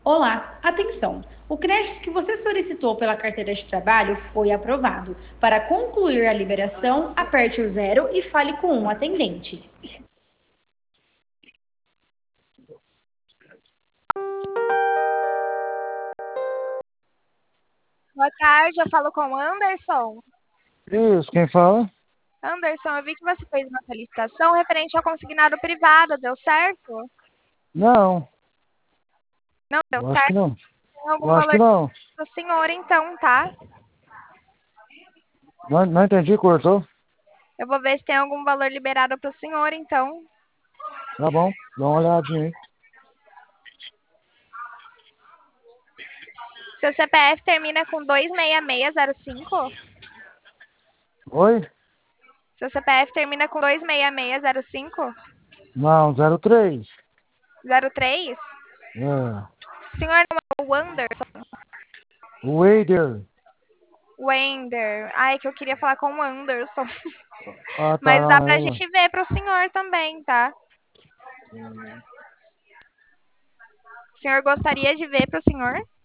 Olá, atenção! O crédito que você solicitou pela carteira de trabalho foi aprovado. Para concluir a liberação, aperte o zero e fale com um atendente. Boa tarde, eu falo com o Anderson. Isso, quem fala? Anderson, eu vi que você fez uma solicitação referente ao consignado privado, deu certo? Não, Não deu eu acho que certo? não. Tem Eu algum acho que valor não. para o senhor, então, tá? Não, não entendi, cortou. Eu vou ver se tem algum valor liberado para o senhor, então. Tá bom, dá uma olhadinha aí. Seu CPF termina com 26605? Oi? Seu CPF termina com 26605? Não, 03. 03? É. O senhor não é o Anderson? Wader. Wender. Ai, que eu queria falar com o Anderson. Ah, tá, Mas dá não, pra eu não. gente ver pro senhor também, tá? O senhor gostaria de ver pro senhor?